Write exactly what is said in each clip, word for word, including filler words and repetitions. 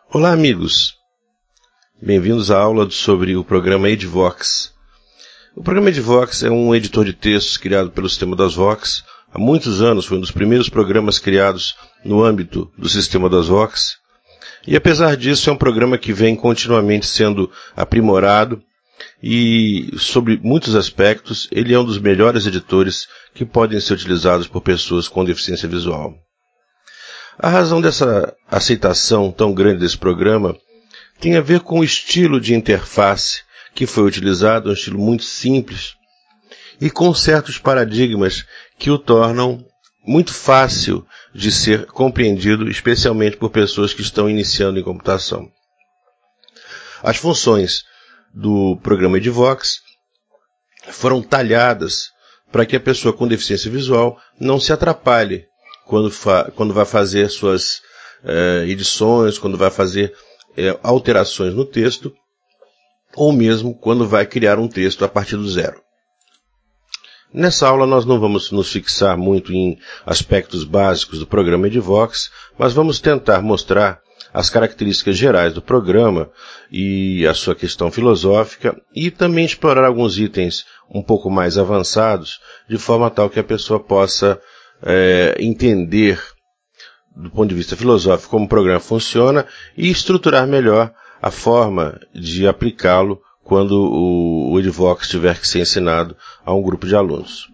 Olá, amigos. Bem-vindos à aula sobre o programa Edivox. O programa Edivox é um editor de textos criado pelo sistema das Vox. Há muitos anos foi um dos primeiros programas criados no âmbito do sistema das Vox. E apesar disso, é um programa que vem continuamente sendo aprimorado e, sobre muitos aspectos, ele é um dos melhores editores que podem ser utilizados por pessoas com deficiência visual. A razão dessa aceitação tão grande desse programa tem a ver com o estilo de interface que foi utilizado, um estilo muito simples, e com certos paradigmas que o tornam muito fácil de ser compreendido, especialmente por pessoas que estão iniciando em computação. As funções do programa Edivox foram talhadas para que a pessoa com deficiência visual não se atrapalhe quando, fa- quando vai fazer suas eh, edições, quando vai fazer eh, alterações no texto, ou mesmo quando vai criar um texto a partir do zero. Nessa aula nós não vamos nos fixar muito em aspectos básicos do programa Edivox, mas vamos tentar mostrar as características gerais do programa e a sua questão filosófica e também explorar alguns itens um pouco mais avançados, de forma tal que a pessoa possa é, entender do ponto de vista filosófico como o programa funciona e estruturar melhor a forma de aplicá-lo quando o, o Edivox tiver que ser ensinado a um grupo de alunos.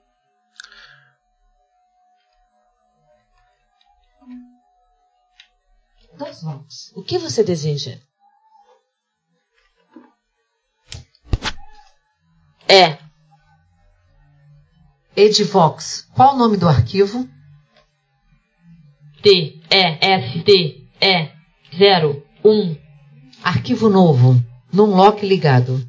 DOSVox, o que você deseja? É. Edivox, qual o nome do arquivo? T E S T E zero um. Arquivo novo, num lock ligado.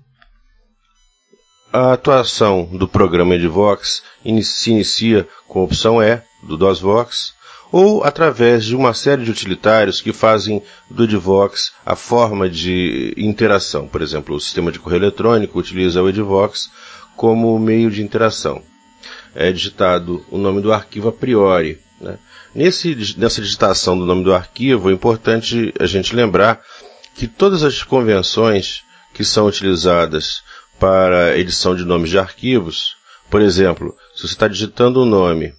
A atuação do programa Edivox se inicia com a opção E, do DOSVox, ou através de uma série de utilitários que fazem do Edivox a forma de interação. Por exemplo, o sistema de correio eletrônico utiliza o Edivox como meio de interação. É digitado o nome do arquivo a priori, né? Nesse, nessa digitação do nome do arquivo, é importante a gente lembrar que todas as convenções que são utilizadas para a edição de nomes de arquivos, por exemplo, se você está digitando um nome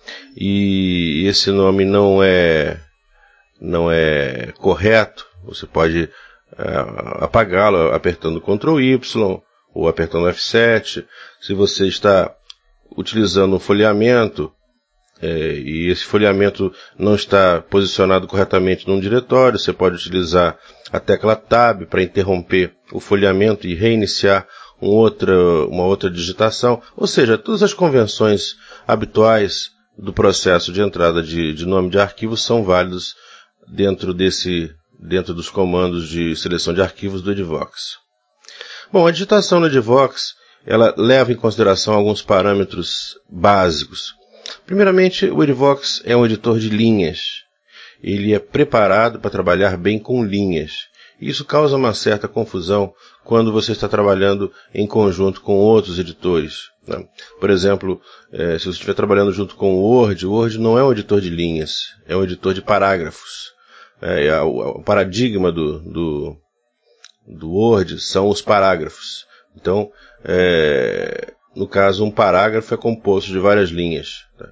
e esse nome não é, não é correto, você pode uh, apagá-lo apertando control Y ou apertando F sete. Se você está utilizando um folheamento é, e esse folheamento não está posicionado corretamente num diretório, você pode utilizar a tecla Tab para interromper o folheamento e reiniciar um outra, uma outra digitação. Ou seja, todas as convenções habituais do processo de entrada de, de nome de arquivo são válidas dentro, desse, dentro dos comandos de seleção de arquivos do Edivox. Bom, a digitação no Edivox ela leva em consideração alguns parâmetros básicos. Primeiramente, o Edivox é um editor de linhas. Ele é preparado para trabalhar bem com linhas. Isso causa uma certa confusão quando você está trabalhando em conjunto com outros editores, né? Por exemplo, eh, se você estiver trabalhando junto com o Word, o Word não é um editor de linhas, é um editor de parágrafos. É, o, o paradigma do, do, do Word são os parágrafos. Então, é, no caso, um parágrafo é composto de várias linhas. Tá?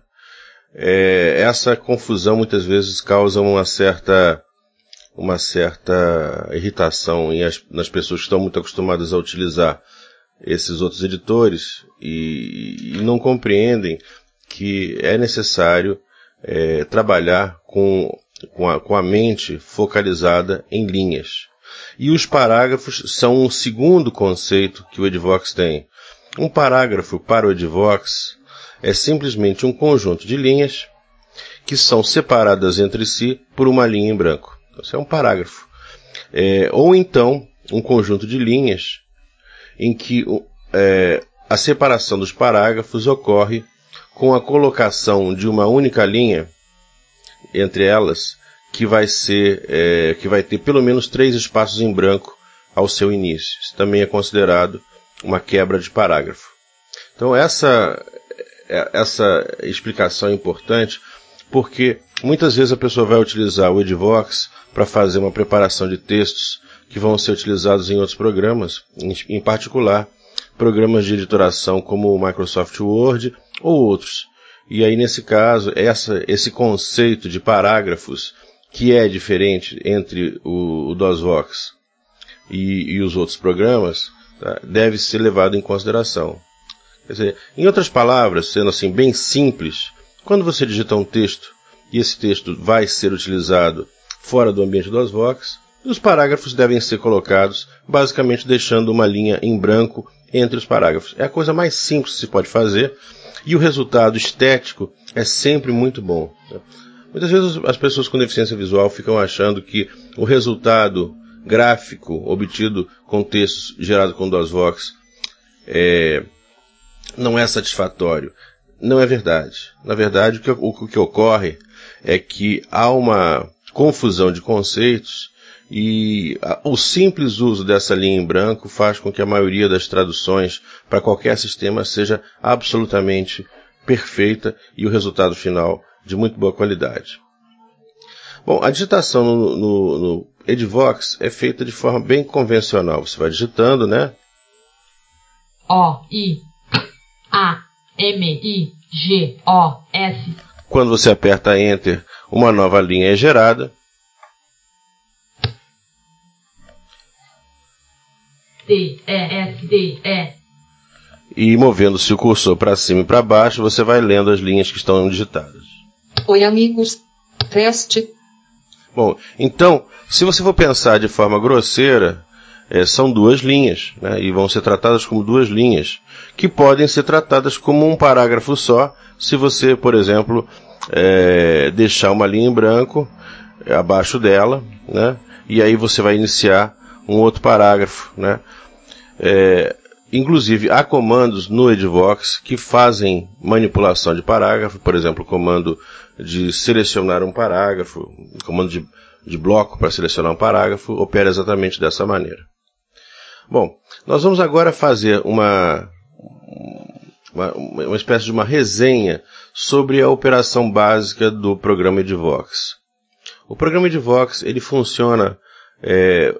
É, essa confusão muitas vezes causa uma certa, uma certa irritação em as, nas pessoas que estão muito acostumadas a utilizar esses outros editores e, e não compreendem que é necessário é, trabalhar com, com, a, com a mente focalizada em linhas. E os parágrafos são um segundo conceito que o Edivox tem. Um parágrafo para o Edivox é simplesmente um conjunto de linhas que são separadas entre si por uma linha em branco. Isso é um parágrafo. É, ou então, um conjunto de linhas em que é, a separação dos parágrafos ocorre com a colocação de uma única linha entre elas, que vai ser, é, que vai ter pelo menos três espaços em branco ao seu início. Isso também é considerado uma quebra de parágrafo. Então essa, essa explicação é importante porque muitas vezes a pessoa vai utilizar o Edivox para fazer uma preparação de textos que vão ser utilizados em outros programas, em, em particular programas de editoração como o Microsoft Word ou outros. E aí, nesse caso, essa, esse conceito de parágrafos, que é diferente entre o, o DOSVox e, e os outros programas, tá, deve ser levado em consideração. Quer dizer, em outras palavras, sendo assim bem simples, quando você digita um texto e esse texto vai ser utilizado fora do ambiente DOSVox, os parágrafos devem ser colocados basicamente deixando uma linha em branco entre os parágrafos. É a coisa mais simples que se pode fazer e o resultado estético é sempre muito bom. Muitas vezes as pessoas com deficiência visual ficam achando que o resultado gráfico obtido com textos gerados com DOSVox é, não é satisfatório. Não é verdade. Na verdade, o que, o que ocorre é que há uma confusão de conceitos e o simples uso dessa linha em branco faz com que a maioria das traduções para qualquer sistema seja absolutamente perfeita e o resultado final de muito boa qualidade. Bom, a digitação no, no, no Edivox é feita de forma bem convencional. Você vai digitando, né? O, I, A, M, I, G, O, S. Quando você aperta Enter, uma nova linha é gerada. D, E, S, D, E. E movendo-se o cursor para cima e para baixo, você vai lendo as linhas que estão digitadas. Oi, amigos. Teste. Bom, então, se você for pensar de forma grosseira, é, são duas linhas, né, e vão ser tratadas como duas linhas, que podem ser tratadas como um parágrafo só, se você, por exemplo, é, deixar uma linha em branco é, abaixo dela, né, e aí você vai iniciar um outro parágrafo, né. É, inclusive, há comandos no Edivox que fazem manipulação de parágrafo, por exemplo, o comando de selecionar um parágrafo, o comando de, de bloco para selecionar um parágrafo, opera exatamente dessa maneira. Bom, nós vamos agora fazer uma, uma, uma espécie de uma resenha sobre a operação básica do programa Edivox. O programa Edivox, ele funciona é,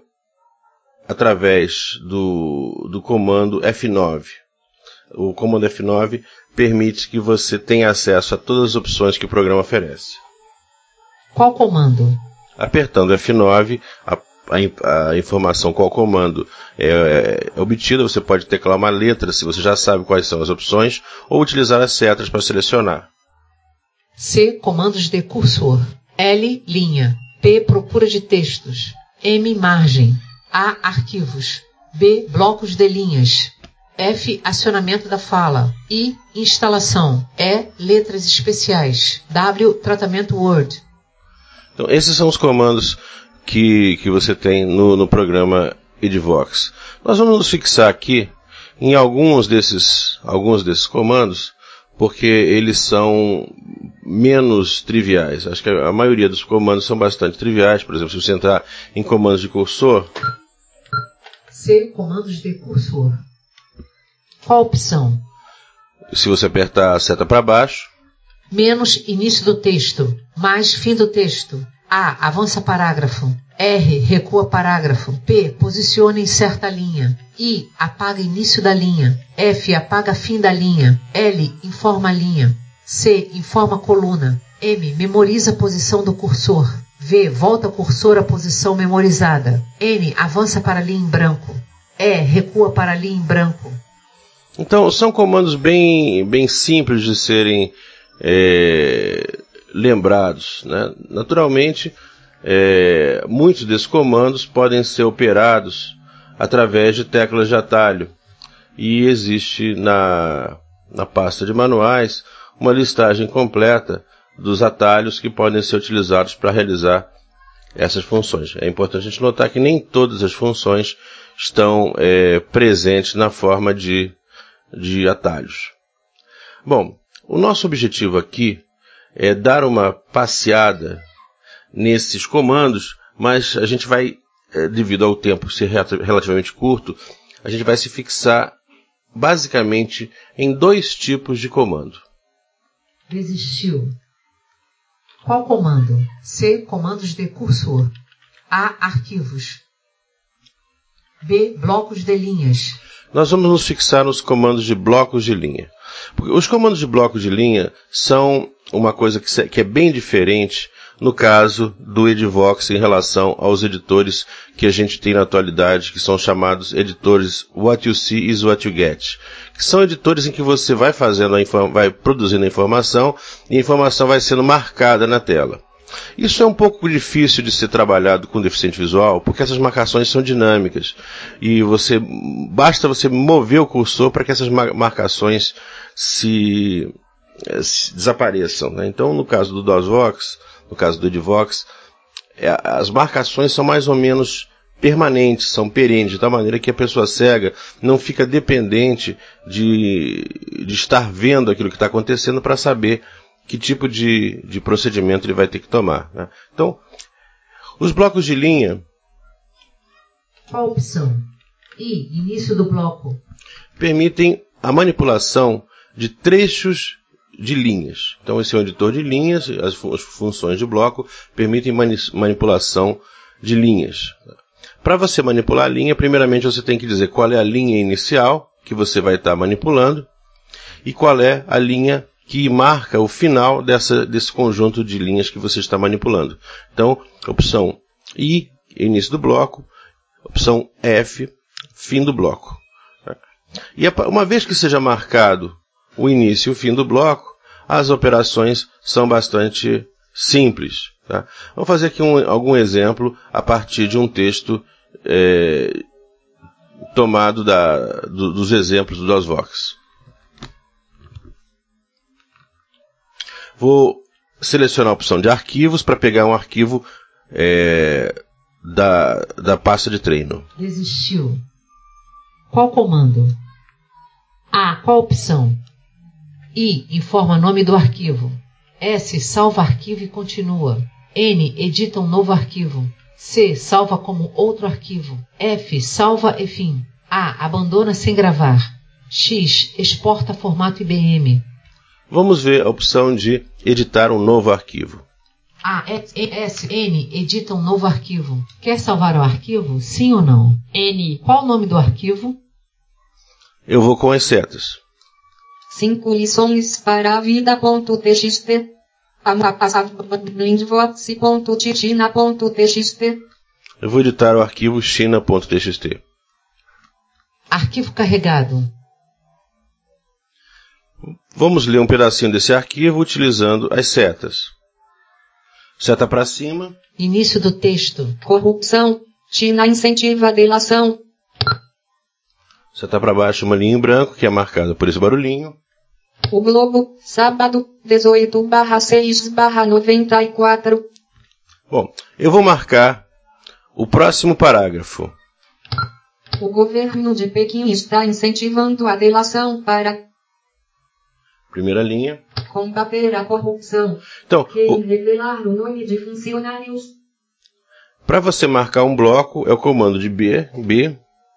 através do, do comando F nove. O comando F nove permite que você tenha acesso a todas as opções que o programa oferece. Qual comando? Apertando F nove, a, a, a informação qual comando é, é obtida, você pode teclar uma letra se você já sabe quais são as opções, ou utilizar as setas para selecionar. C. Comandos de cursor. L. Linha. P. Procura de textos. M. Margem. A. Arquivos. B. Blocos de linhas. F. Acionamento da fala. I. Instalação. E. Letras especiais. W. Tratamento Word. Então, esses são os comandos que, que você tem no, no programa Edivox. Nós vamos nos fixar aqui em alguns desses, alguns desses comandos, porque eles são menos triviais. Acho que a maioria dos comandos são bastante triviais. Por exemplo, se você entrar em comandos de cursor... C. Comandos de cursor. Qual opção? Se você apertar a seta para baixo... Menos início do texto. Mais fim do texto. A. Avança parágrafo. R. Recua parágrafo. P. Posiciona em certa linha. I. Apaga início da linha. F. Apaga fim da linha. L. Informa a linha. C. Informa a coluna. M. Memoriza a posição do cursor. V. Volta o cursor à posição memorizada. N. Avança para a linha em branco. E. Recua para a linha em branco. Então, são comandos bem, bem simples de serem é, lembrados, né? Naturalmente, é, muitos desses comandos podem ser operados através de teclas de atalho. E existe na, na pasta de manuais uma listagem completa dos atalhos que podem ser utilizados para realizar essas funções. É importante a gente notar que nem todas as funções estão é, presentes na forma de, de atalhos. Bom, o nosso objetivo aqui é dar uma passeada nesses comandos, mas a gente vai, é, devido ao tempo ser relativamente curto, a gente vai se fixar basicamente em dois tipos de comando. Desistiu. Qual comando? C. Comandos de cursor. A. Arquivos. B. Blocos de linhas. Nós vamos nos fixar nos comandos de blocos de linha. Porque os comandos de blocos de linha são uma coisa que é bem diferente no caso do Edivox em relação aos editores que a gente tem na atualidade, que são chamados editores What You See is What You Get, que são editores em que você vai fazendo a inform- vai produzindo a informação e a informação vai sendo marcada na tela. Isso é um pouco difícil de ser trabalhado com deficiente visual, porque essas marcações são dinâmicas e você basta você mover o cursor para que essas marcações se, se desapareçam, né? Então, no caso do DOSVox, no caso do Edivox, as marcações são mais ou menos permanentes, são perenes, de tal maneira que a pessoa cega não fica dependente de, de estar vendo aquilo que está acontecendo para saber que tipo de, de procedimento ele vai ter que tomar, né? Então, os blocos de linha... Qual opção? I. Início do bloco. Permitem a manipulação de trechos de linhas. Então, esse é um editor de linhas, as, fu- as funções de bloco permitem mani- manipulação de linhas. Para você manipular a linha, primeiramente você tem que dizer qual é a linha inicial que você vai estar manipulando e qual é a linha que marca o final dessa, desse conjunto de linhas que você está manipulando. Então, opção I, início do bloco, opção F, fim do bloco. E uma vez que seja marcado o início e o fim do bloco, as operações são bastante simples, tá? Vamos fazer aqui um, algum exemplo a partir de um texto é, tomado da, do, dos exemplos do DOSVox. Vou selecionar a opção de arquivos para pegar um arquivo é, da, da pasta de treino. Desistiu. Qual comando? A. Qual opção? I. Informa nome do arquivo. S. Salva arquivo e continua. N. Edita um novo arquivo. C. Salva como outro arquivo. F. Salva e fim. A. Abandona sem gravar. X. Exporta formato I B M. Vamos ver a opção de editar um novo arquivo. A. S. N. Edita um novo arquivo. Quer salvar o arquivo? Sim ou não? N. Qual o nome do arquivo? Eu vou com as setas. Cinco lições para a vida.txt. Blindvox.titina.txt. Eu vou editar o arquivo china.txt. Arquivo carregado. Vamos ler um pedacinho desse arquivo utilizando as setas. Seta para cima. Início do texto. Corrupção. China incentiva a delação. Seta para baixo uma linha em branco, que é marcada por esse barulhinho. O Globo, sábado, dezoito barra seis barra noventa e quatro. Bom, eu vou marcar o próximo parágrafo. O governo de Pequim está incentivando a delação para Primeira linha. combater a corrupção. Então, Quem o... revelar o nome de funcionários. para você marcar um bloco, é o comando de B, B.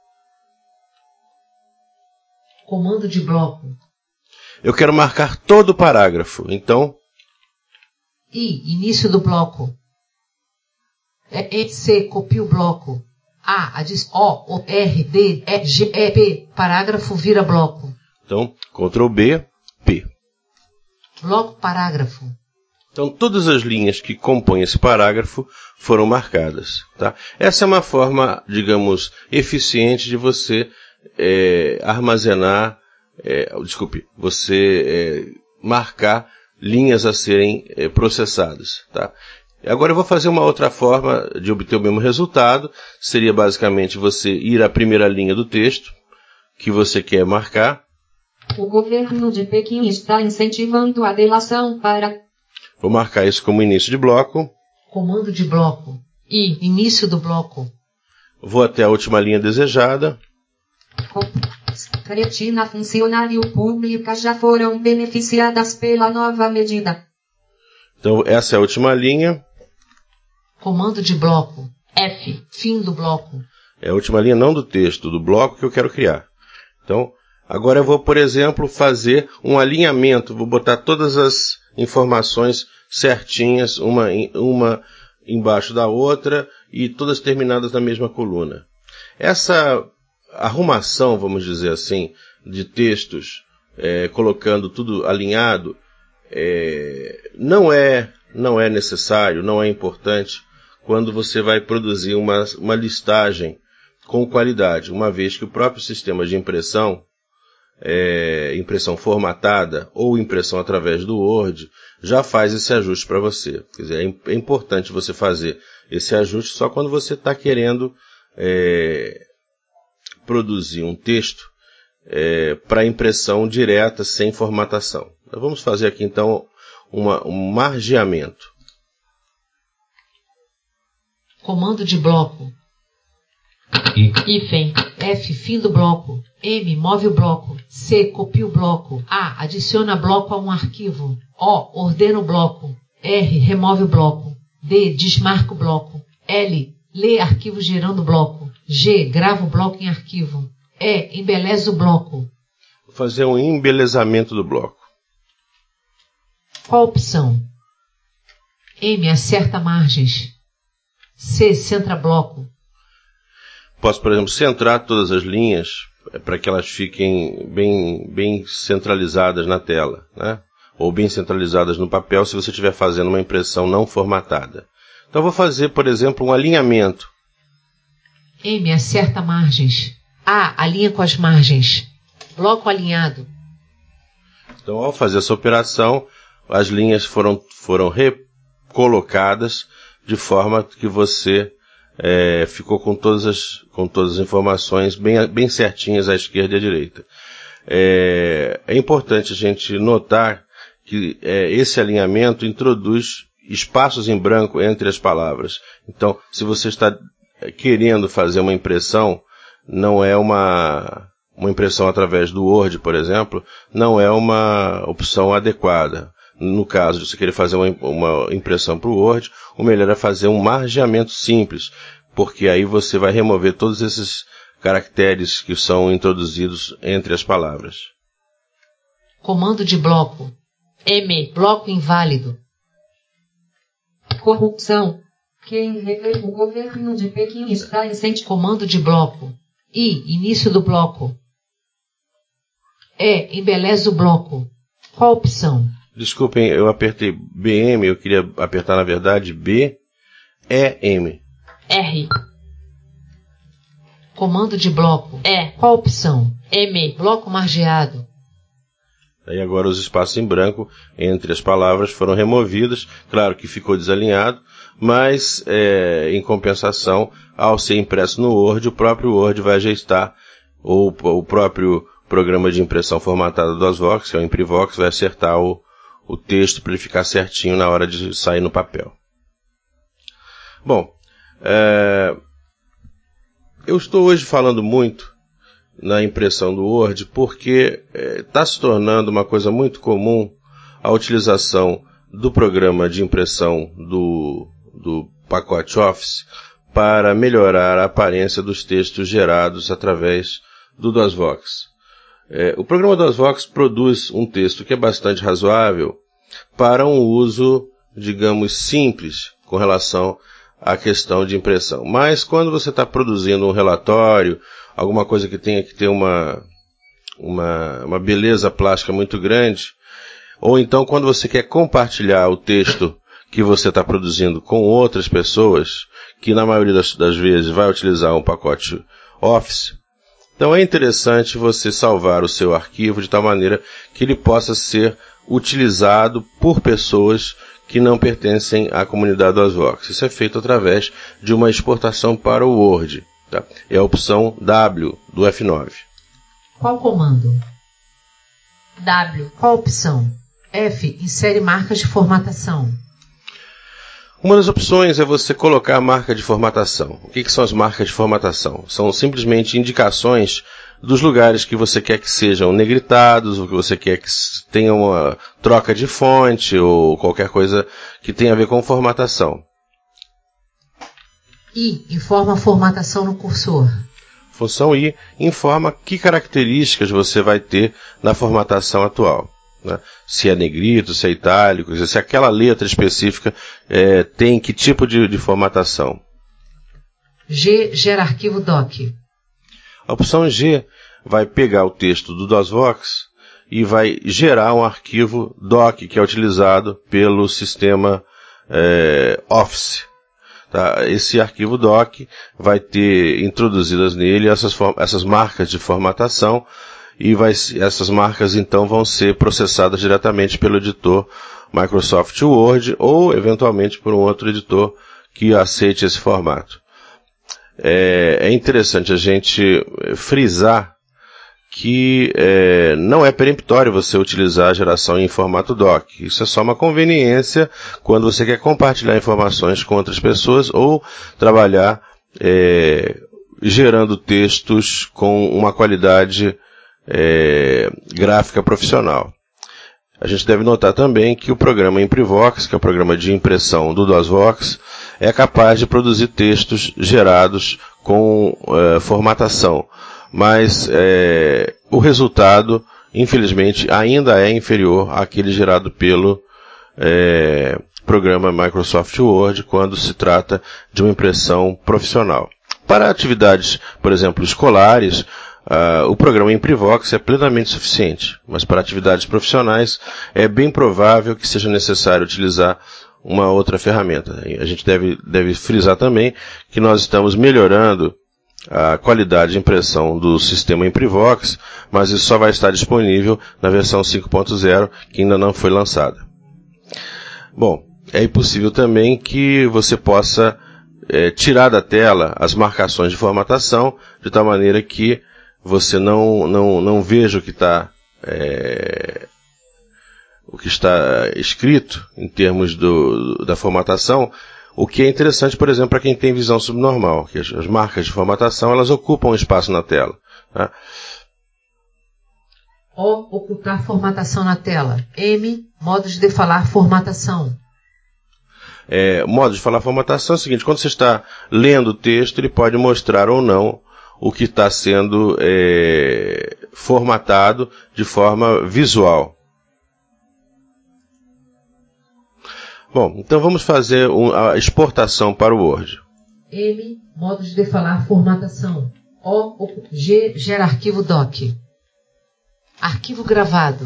Comando de bloco. Eu quero marcar todo o parágrafo, então... I. Início do bloco. E, C. Copia o bloco. A. Adic... O, O, R, D, E, G, E, P. Parágrafo vira bloco. Então, Ctrl B, P. Bloco parágrafo. Então, todas as linhas que compõem esse parágrafo foram marcadas, tá? Essa é uma forma, digamos, eficiente de você é, armazenar, é, desculpe, você é, marcar linhas a serem é, processadas, tá? Agora eu vou fazer uma outra forma de obter o mesmo resultado. Seria basicamente você ir à primeira linha do texto que você quer marcar. O governo de Pequim está incentivando a delação para... Vou marcar isso como início de bloco. Comando de bloco. I. Início do bloco. Vou até a última linha desejada. Cretina funcionário pública já foram beneficiadas pela nova medida. Então, essa é a última linha. Comando de bloco. F. Fim do bloco. É a última linha não do texto, do bloco que eu quero criar. Então, agora eu vou, por exemplo, fazer um alinhamento. Vou botar todas as informações certinhas, uma, uma embaixo da outra e todas terminadas na mesma coluna. Essa arrumação, vamos dizer assim, de textos, é, colocando tudo alinhado, é, não é, não é necessário, não é importante quando você vai produzir uma, uma listagem com qualidade, uma vez que o próprio sistema de impressão, é, impressão formatada ou impressão através do Word, já faz esse ajuste para você. Quer dizer, é importante você fazer esse ajuste só quando você está querendo é, produzir um texto é, para impressão direta, sem formatação. Nós vamos fazer aqui então uma, um margeamento. Comando de bloco. I. Hífen. F. Fim do bloco. M. Move o bloco. C. Copia o bloco. A. Adiciona bloco a um arquivo. O. Ordena o bloco. R. Remove o bloco. D. Desmarca o bloco. L. Lê arquivo gerando o bloco. G. Grava o bloco em arquivo. E. Embeleza o bloco. Vou fazer um embelezamento do bloco. Qual opção? M. Acerta margens. C. Centra bloco. Posso, por exemplo, centrar todas as linhas para que elas fiquem bem, bem centralizadas na tela, né? Ou bem centralizadas no papel se você estiver fazendo uma impressão não formatada. Então eu vou fazer, por exemplo, um alinhamento. M. Acerta margens. A. Alinha com as margens. Bloco alinhado. Então, ao fazer essa operação, as linhas foram, foram recolocadas de forma que você é, ficou com todas as, com todas as informações bem, bem certinhas à esquerda e à direita. É, é importante a gente notar que é, esse alinhamento introduz espaços em branco entre as palavras. Então, se você está querendo fazer uma impressão, não é uma, uma impressão através do Word, por exemplo, não é uma opção adequada. No caso de você querer fazer uma, uma impressão para o Word, o melhor é fazer um margeamento simples, porque aí você vai remover todos esses caracteres que são introduzidos entre as palavras. Comando de bloco. M. Bloco inválido. Corrupção. Quem revê o governo de Pequim está inocente. Comando de bloco. I. Início do bloco. E. Embeleza o bloco. Qual opção? Desculpem, eu apertei B M, eu queria apertar na verdade B E M. R. Comando de bloco. E. Qual opção? M. Bloco margeado. Aí agora os espaços em branco entre as palavras foram removidos. Claro que ficou desalinhado, mas é, em compensação, ao ser impresso no Word, o próprio Word vai ajustar, ou o próprio programa de impressão formatada do DOSVox, que é o ImpriVox, vai acertar o, o texto para ele ficar certinho na hora de sair no papel. Bom, é, eu estou hoje falando muito na impressão do Word porque está é, se tornando uma coisa muito comum a utilização do programa de impressão do, do pacote Office para melhorar a aparência dos textos gerados através do DOSVox. É, o programa DOSVox produz um texto que é bastante razoável para um uso, digamos, simples com relação à questão de impressão. Mas quando você está produzindo um relatório, alguma coisa que tenha que ter uma, uma, uma beleza plástica muito grande, ou então quando você quer compartilhar o texto que você está produzindo com outras pessoas, que na maioria das, das vezes vai utilizar um pacote Office, então é interessante você salvar o seu arquivo de tal maneira que ele possa ser utilizado por pessoas que não pertencem à comunidade DOSVox. Isso é feito através de uma exportação para o Word. Tá? É a opção W do F nove. Qual comando? W. Qual opção? F. Insere marcas de formatação. Uma das opções é você colocar a marca de formatação. O que, que são as marcas de formatação? São simplesmente indicações dos lugares que você quer que sejam negritados, ou que você quer que tenha uma troca de fonte, ou qualquer coisa que tenha a ver com formatação. I. Informa a formatação no cursor. Função I informa que características você vai ter na formatação atual. né? Se é negrito, se é itálico, se aquela letra específica é, tem que tipo de, de formatação. G, gera arquivo doc. A opção G vai pegar o texto do DOSVox e vai gerar um arquivo doc que é utilizado pelo sistema é, Office. Tá? Esse arquivo doc vai ter introduzidas nele essas, essas marcas de formatação e vai, essas marcas então vão ser processadas diretamente pelo editor Microsoft Word ou eventualmente por um outro editor que aceite esse formato. É, é interessante a gente frisar que é, não é peremptório você utilizar a geração em formato doc. Isso é só uma conveniência quando você quer compartilhar informações com outras pessoas ou trabalhar é, gerando textos com uma qualidade é, gráfica profissional. A gente deve notar também que o programa Imprivox, que é o programa de impressão do DOSVox, é capaz de produzir textos gerados com é, formatação. Mas é, o resultado, infelizmente, ainda é inferior àquele gerado pelo é, programa Microsoft Word quando se trata de uma impressão profissional. Para atividades, por exemplo, escolares, uh, o programa Imprivox é plenamente suficiente, mas para atividades profissionais é bem provável que seja necessário utilizar uma outra ferramenta. A gente deve, deve frisar também que nós estamos melhorando a qualidade de impressão do sistema Imprivox, mas isso só vai estar disponível na versão cinco ponto zero, que ainda não foi lançada. Bom, é possível também que você possa é, tirar da tela as marcações de formatação, de tal maneira que você não, não, não veja o que está é, o que está escrito em termos do, da formatação. O que é interessante, por exemplo, para quem tem visão subnormal, que as, as marcas de formatação, elas ocupam espaço na tela. Tá? O, ocultar formatação na tela. M, modos de falar formatação. É, modo de falar formatação é o seguinte, quando você está lendo o texto, ele pode mostrar ou não o que está sendo é, formatado de forma visual. Bom, então vamos fazer a exportação para o Word. M, modos de falar formatação. O, G, gera arquivo doc. Arquivo gravado.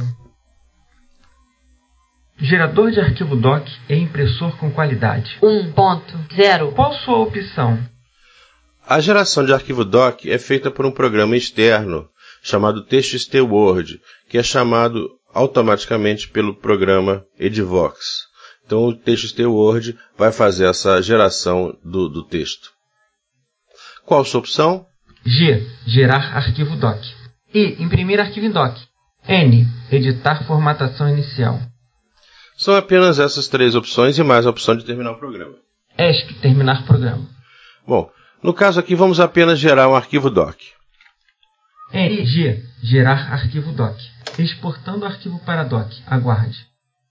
Gerador de arquivo doc é impressor com qualidade. um ponto zero. Qual sua opção? A geração de arquivo doc é feita por um programa externo chamado TXT Word, que é chamado automaticamente pelo programa Edivox. Então o TXT Word vai fazer essa geração do, do texto. Qual a sua opção? G, gerar arquivo doc. I, imprimir arquivo em doc. N, editar formatação inicial. São apenas essas três opções e mais a opção de terminar o programa. E S C, terminar programa. Bom, no caso aqui vamos apenas gerar um arquivo doc. E, G, gerar arquivo doc. Exportando arquivo para doc. Aguarde.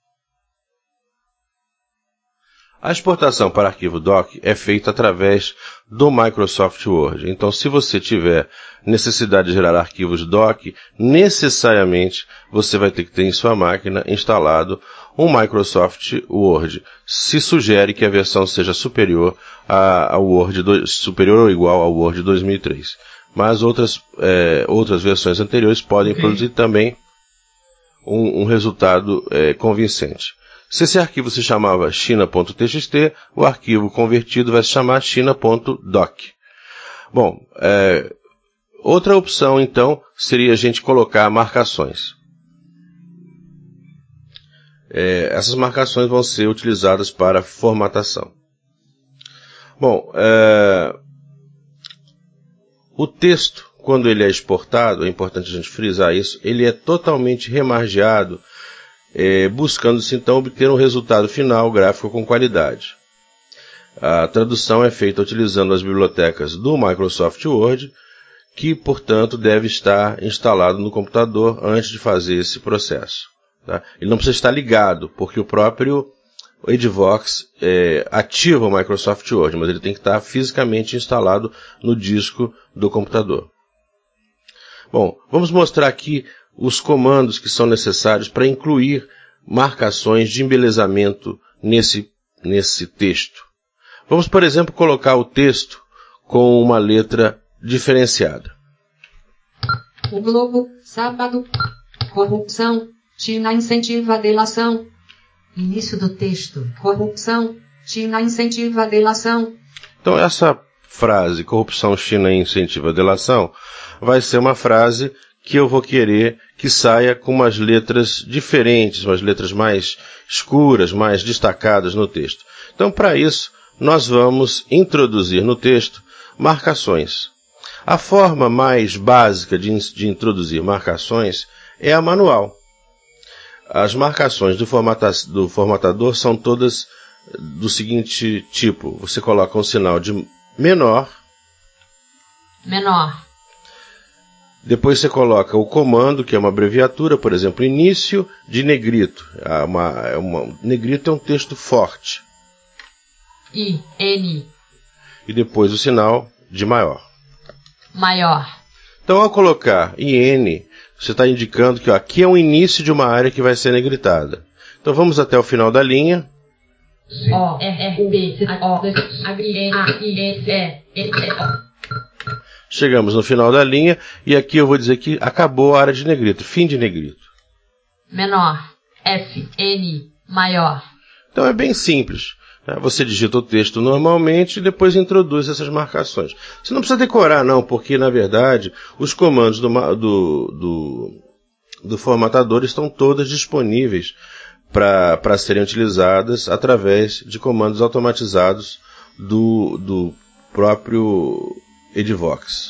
A exportação para arquivo doc é feita através do Microsoft Word. Então, se você tiver necessidade de gerar arquivos doc, necessariamente você vai ter que ter em sua máquina instalado um Microsoft Word. Se sugere que a versão seja superior ao Word, superior ou igual ao Word dois mil e três. Mas outras, é, outras versões anteriores podem okay. produzir também um, um resultado é, convincente. Se esse arquivo se chamava china.txt, o arquivo convertido vai se chamar china.doc. Bom, é, outra opção, então, seria a gente colocar marcações. É, essas marcações vão ser utilizadas para formatação. Bom, é, o texto, quando ele é exportado, é importante a gente frisar isso, ele é totalmente remargeado, É, buscando-se então obter um resultado final gráfico com qualidade. A tradução é feita utilizando as bibliotecas do Microsoft Word, que, portanto, deve estar instalado no computador antes de fazer esse processo. Tá? Ele não precisa estar ligado, porque o próprio Edivox é, ativa o Microsoft Word, mas ele tem que estar fisicamente instalado no disco do computador. Bom, vamos mostrar aqui os comandos que são necessários para incluir marcações de embelezamento nesse, nesse texto. Vamos, por exemplo, colocar o texto com uma letra diferenciada. O Globo, sábado. Corrupção. China incentiva a delação. Início do texto. Corrupção. China incentiva a delação. Então, essa frase, corrupção, China incentiva a delação, vai ser uma frase que eu vou querer que saia com umas letras diferentes, umas letras mais escuras, mais destacadas no texto. Então, para isso, nós vamos introduzir no texto marcações. A forma mais básica de, de introduzir marcações é a manual. As marcações do, formata, do formatador são todas do seguinte tipo. Você coloca um sinal de menor. Menor. Depois você coloca o comando, que é uma abreviatura, por exemplo, início de negrito. É uma, é uma, negrito é um texto forte. I, N. E depois o sinal de maior. Maior. Então, ao colocar I N, você está indicando que ó, aqui é um início de uma área que vai ser negritada. Então, vamos até o final da linha. O, R, B, O, N, A, I, N, E, O. Chegamos no final da linha e aqui eu vou dizer que acabou a área de negrito, fim de negrito. Menor. F, N, maior. Então, é bem simples. Você digita o texto normalmente e depois introduz essas marcações. Você não precisa decorar, não, porque, na verdade, os comandos do, do, do, do formatador estão todos disponíveis para serem utilizadas através de comandos automatizados do, do próprio Edivox.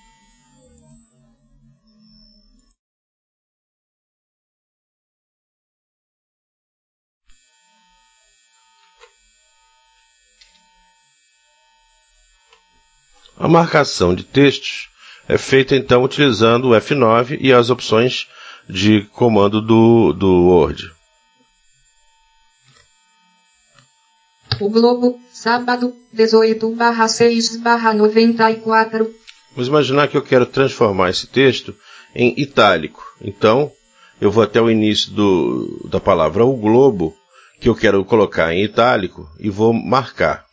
A marcação de textos é feita então utilizando o F nove e as opções de comando do, do Word. O Globo, sábado, dezoito barra seis barra noventa e quatro. Vamos imaginar que eu quero transformar esse texto em itálico. Então, eu vou até o início do, da palavra o Globo, que eu quero colocar em itálico, e vou marcar.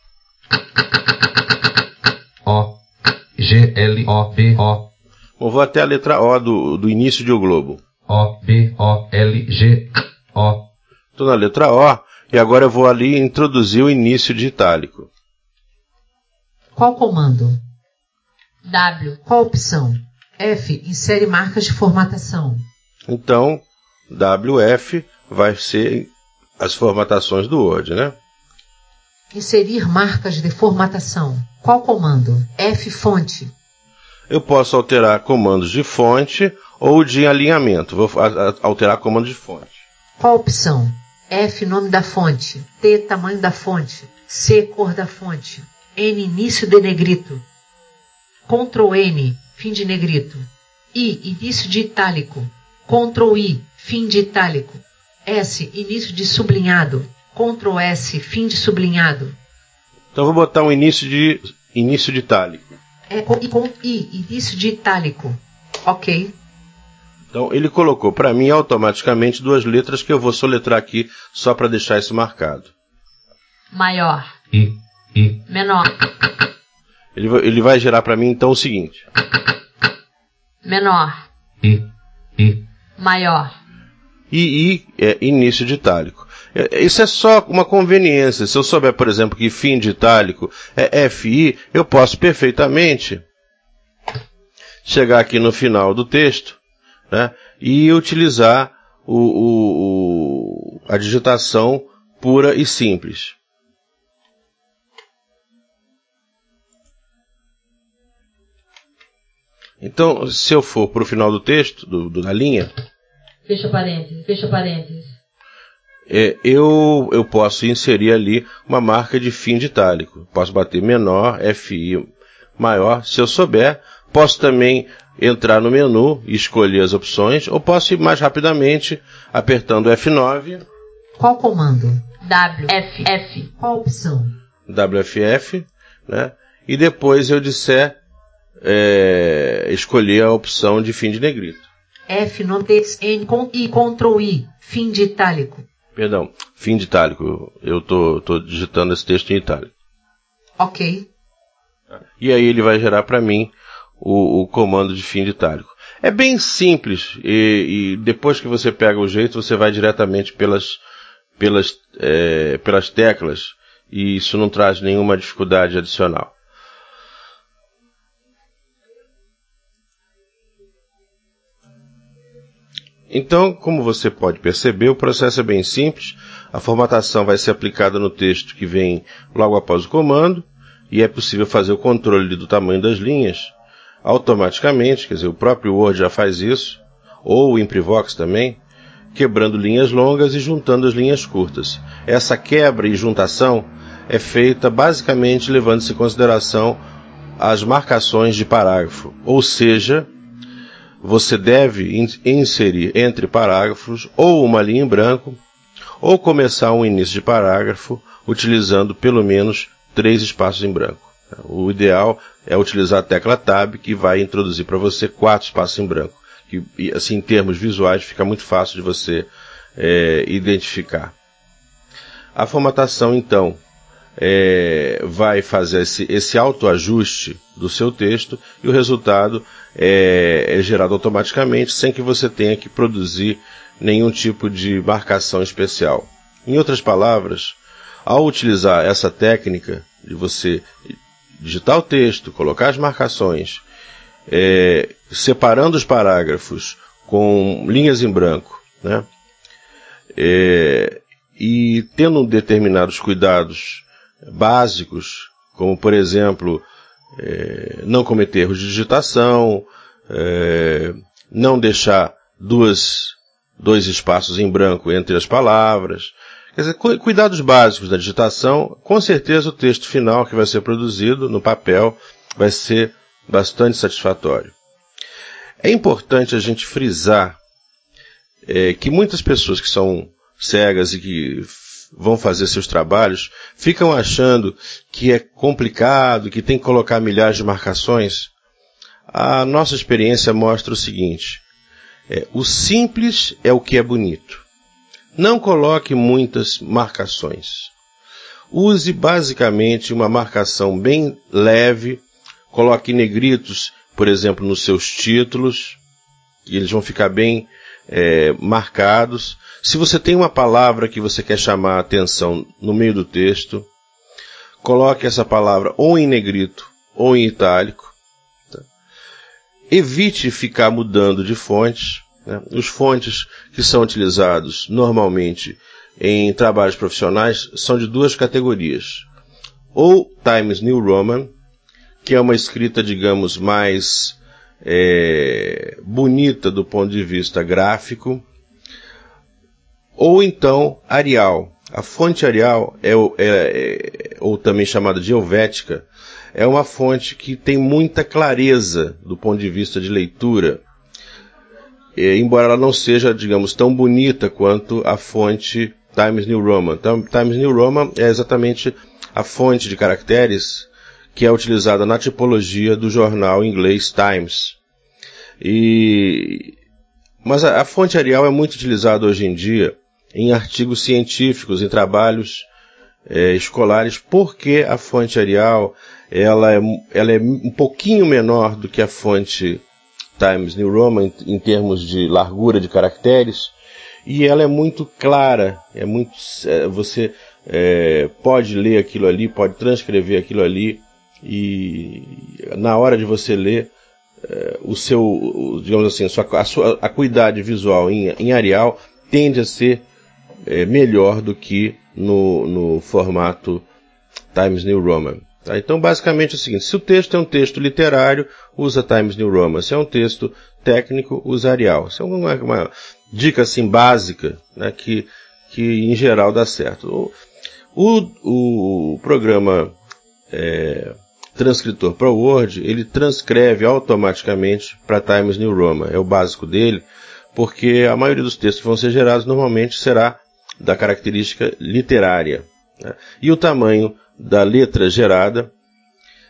O, G, L, O, B, O. Eu vou até a letra O do, do início de O Globo. O, B, O, L, G, O. Estou na letra O, e agora eu vou ali introduzir o início de itálico. Qual comando? W. Qual opção? F. Insere marcas de formatação. Então, W F vai ser as formatações do Word, né? Inserir marcas de formatação. Qual comando? F. Fonte. Eu posso alterar comandos de fonte ou de alinhamento. Vou alterar comando de fonte. Qual opção? F. Nome da fonte. T. Tamanho da fonte. C. Cor da fonte. N. Início de negrito. Ctrl N. Fim de negrito. I. Início de itálico. Ctrl I. Fim de itálico. S. Início de sublinhado. Ctrl S. Fim de sublinhado. Então vou botar um início de início de itálico. É, e com I. Início de itálico. Ok. Então ele colocou para mim automaticamente duas letras que eu vou soletrar aqui só para deixar isso marcado. Maior. I, I. Menor. Ele, ele vai gerar para mim então o seguinte. Menor. I, I. Maior. I, I é início de itálico. Isso é só uma conveniência. Se eu souber, por exemplo, que fim de itálico é F I, eu posso perfeitamente chegar aqui no final do texto, né, e utilizar o, o, o, a digitação pura e simples. Então, se eu for para o final do texto, do, do, da linha... Fecha parênteses, fecha parênteses. É, eu, eu posso inserir ali uma marca de fim de itálico. Posso bater menor, F I maior, se eu souber. Posso também entrar no menu e escolher as opções, ou posso ir mais rapidamente apertando F nove. Qual comando? W, F, F. Qual opção? W F F, né? E depois eu disser, é, escolher a opção de fim de negrito. F no texto, N com I, Ctrl I, fim de itálico. Perdão, fim de itálico. Eu tô, tô digitando esse texto em itálico. Ok. E aí ele vai gerar para mim o, o comando de fim de itálico. É bem simples e, e depois que você pega o jeito, você vai diretamente pelas, pelas, é, pelas teclas e isso não traz nenhuma dificuldade adicional. Então, como você pode perceber, o processo é bem simples. A formatação vai ser aplicada no texto que vem logo após o comando e é possível fazer o controle do tamanho das linhas automaticamente, quer dizer, o próprio Word já faz isso, ou o Imprivox também, quebrando linhas longas e juntando as linhas curtas. Essa quebra e juntação é feita basicamente levando-se em consideração as marcações de parágrafo, ou seja, você deve inserir entre parágrafos ou uma linha em branco, ou começar um início de parágrafo utilizando pelo menos três espaços em branco. O ideal é utilizar a tecla Tab, que vai introduzir para você quatro espaços em branco. Que, assim, em termos visuais, fica muito fácil de você é, identificar. A formatação, então, é, vai fazer esse, esse autoajuste do seu texto e o resultado é, é gerado automaticamente, sem que você tenha que produzir nenhum tipo de marcação especial. Em outras palavras, ao utilizar essa técnica de você digitar o texto, colocar as marcações, é, separando os parágrafos com linhas em branco, né? É, e tendo determinados cuidados básicos, como por exemplo, é, não cometer erros de digitação, é, não deixar duas, dois espaços em branco entre as palavras. Quer dizer, cuidados básicos da digitação, com certeza o texto final que vai ser produzido no papel vai ser bastante satisfatório. É importante a gente frisar é, que muitas pessoas que são cegas e que vão fazer seus trabalhos ficam achando que é complicado, que tem que colocar milhares de marcações. A nossa experiência mostra o seguinte, é, o simples é o que é bonito. Não coloque muitas marcações. Use basicamente uma marcação bem leve. Coloque negritos, por exemplo, nos seus títulos. E eles vão ficar bem é, marcados. Se você tem uma palavra que você quer chamar a atenção no meio do texto, coloque essa palavra ou em negrito ou em itálico. Tá? Evite ficar mudando de fontes. Né? Os fontes que são utilizados normalmente em trabalhos profissionais são de duas categorias. Ou Times New Roman, que é uma escrita, digamos, mais é, bonita do ponto de vista gráfico, ou então Arial. A fonte Arial, é, é, é, ou também chamada de Helvética, é uma fonte que tem muita clareza do ponto de vista de leitura, é, embora ela não seja, digamos, tão bonita quanto a fonte Times New Roman. Então, Times New Roman é exatamente a fonte de caracteres que é utilizada na tipologia do jornal inglês Times. E... Mas a, a fonte Arial é muito utilizada hoje em dia em artigos científicos, em trabalhos é, escolares, porque a fonte Arial ela é, ela é um pouquinho menor do que a fonte Times New Roman em, em termos de largura de caracteres, e ela é muito clara, é muito, é, você é, pode ler aquilo ali, pode transcrever aquilo ali, e na hora de você ler, é, o seu, digamos assim, a sua, a sua acuidade visual em, em Arial tende a ser é, melhor do que no, no formato Times New Roman. Tá? Então, basicamente é o seguinte, se o texto é um texto literário, usa Times New Roman. Se é um texto técnico, usa Arial. Isso é uma, uma dica assim, básica, né, que, que em geral dá certo. O, o, o programa é, transcritor para o Word, ele transcreve automaticamente para Times New Roman. É o básico dele, porque a maioria dos textos que vão ser gerados normalmente será da característica literária. Né? E o tamanho da letra gerada,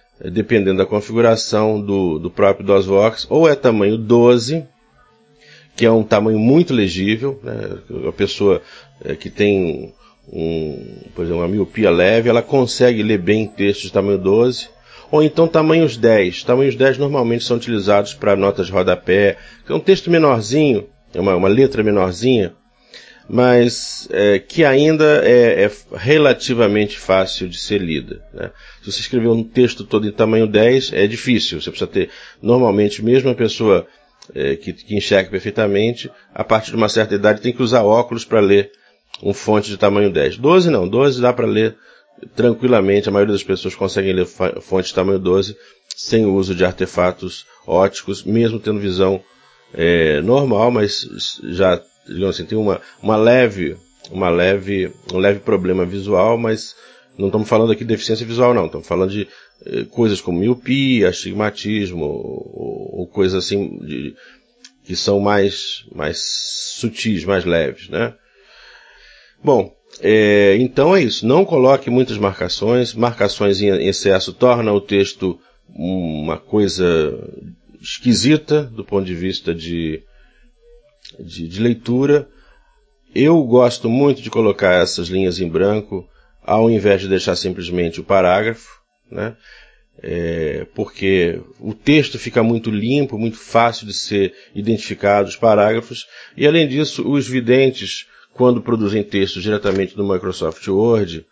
dependendo da configuração do, do próprio DOSVox, ou é tamanho doze, que é um tamanho muito legível, né? A pessoa é, que tem, um, por exemplo, uma miopia leve, ela consegue ler bem textos de tamanho doze, ou então tamanhos dez. Tamanhos dez normalmente são utilizados para notas de rodapé, que é um texto menorzinho, é uma, uma letra menorzinha, mas é, que ainda é, é relativamente fácil de ser lida, né? Se você escrever um texto todo em tamanho dez, é difícil. Você precisa ter, normalmente, mesmo a pessoa é, que, que enxerga perfeitamente, a partir de uma certa idade tem que usar óculos para ler um fonte de tamanho dez. doze não, doze dá para ler tranquilamente. A maioria das pessoas conseguem ler fonte de tamanho doze sem o uso de artefatos óticos, mesmo tendo visão é, normal, mas já, digamos assim, tem uma, uma leve, uma leve, um leve problema visual, mas não estamos falando aqui de deficiência visual, não. Estamos falando de eh, coisas como miopia, astigmatismo, ou, ou coisas assim de, que são mais, mais sutis, mais leves, né? Bom, é, então é isso. Não coloque muitas marcações. Marcações em excesso tornam o texto uma coisa esquisita do ponto de vista de, de, de leitura. Eu gosto muito de colocar essas linhas em branco, ao invés de deixar simplesmente o parágrafo, né? É, porque o texto fica muito limpo, muito fácil de ser identificado, os parágrafos, e além disso, os videntes, quando produzem textos diretamente no Microsoft Word,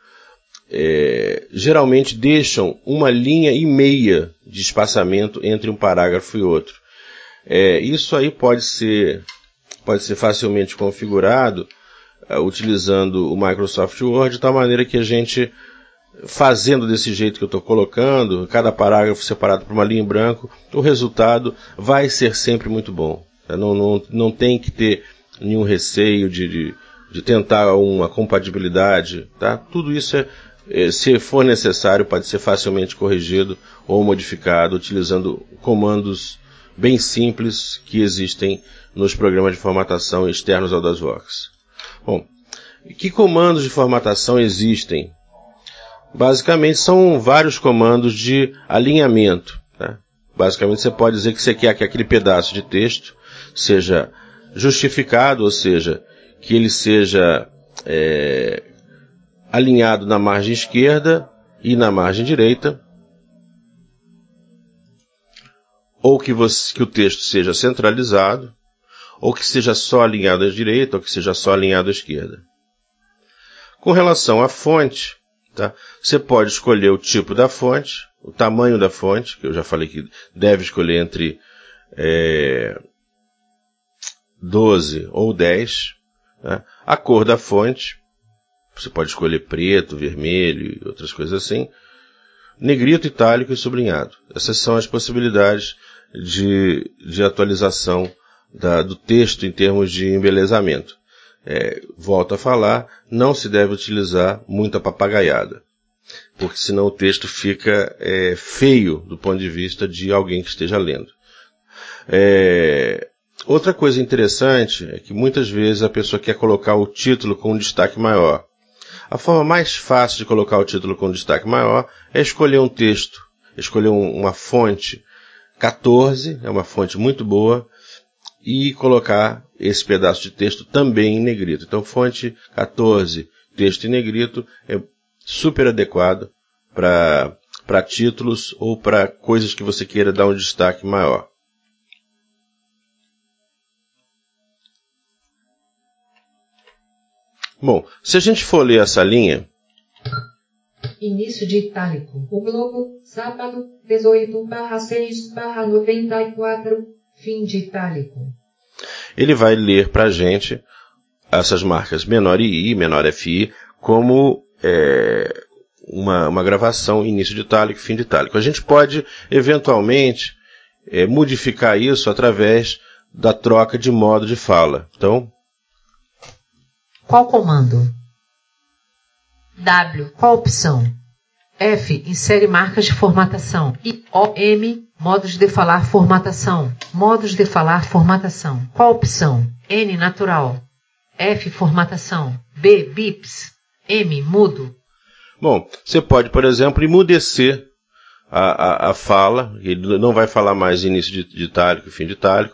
é, geralmente deixam uma linha e meia de espaçamento entre um parágrafo e outro. É, isso aí pode ser, pode ser facilmente configurado uh, utilizando o Microsoft Word, de tal maneira que a gente, fazendo desse jeito que eu estou colocando, cada parágrafo separado por uma linha em branco, o resultado vai ser sempre muito bom. Não, não, não tem que ter nenhum receio de, de, de tentar uma compatibilidade, tá? Tudo isso, é, é, se for necessário, pode ser facilmente corrigido ou modificado utilizando comandos bem simples que existem nos programas de formatação externos ao DOSVox. Bom, que comandos de formatação existem? Basicamente são vários comandos de alinhamento, tá? Basicamente você pode dizer que você quer que aquele pedaço de texto seja justificado, ou seja, que ele seja é, alinhado na margem esquerda e na margem direita, ou que, você, que o texto seja centralizado, ou que seja só alinhado à direita, ou que seja só alinhado à esquerda. Com relação à fonte, tá? Você pode escolher o tipo da fonte, o tamanho da fonte, que eu já falei que deve escolher entre é, doze ou dez, tá? A cor da fonte, você pode escolher preto, vermelho e outras coisas assim, negrito, itálico e sublinhado. Essas são as possibilidades de, de atualização da, do texto em termos de embelezamento. É, volto a falar, não se deve utilizar muita papagaiada, porque senão o texto fica é, feio do ponto de vista de alguém que esteja lendo. É, outra coisa interessante é que muitas vezes a pessoa quer colocar o título com um destaque maior. A forma mais fácil de colocar o título com um destaque maior é escolher um texto, escolher um, uma fonte quatorze, é uma fonte muito boa, e colocar esse pedaço de texto também em negrito. Então, fonte quatorze, texto em negrito, é super adequado para para títulos ou para coisas que você queira dar um destaque maior. Bom, se a gente for ler essa linha... Início de itálico. O Globo, sábado, dezoito barra seis barra noventa e quatro. Fim de itálico. Ele vai ler para a gente essas marcas menor I, menor F I, como é, uma, uma gravação início de itálico e fim de itálico. A gente pode, eventualmente, é, modificar isso através da troca de modo de fala. Então, qual comando? W. Qual opção? F. Insere marcas de formatação. I. O. M. Modos de falar formatação. Modos de falar formatação. Qual opção? N. Natural. F. Formatação. B. Bips. M. Mudo. Bom, você pode, por exemplo, emudecer a, a, a fala. Ele não vai falar mais início de, de itálico e fim de itálico.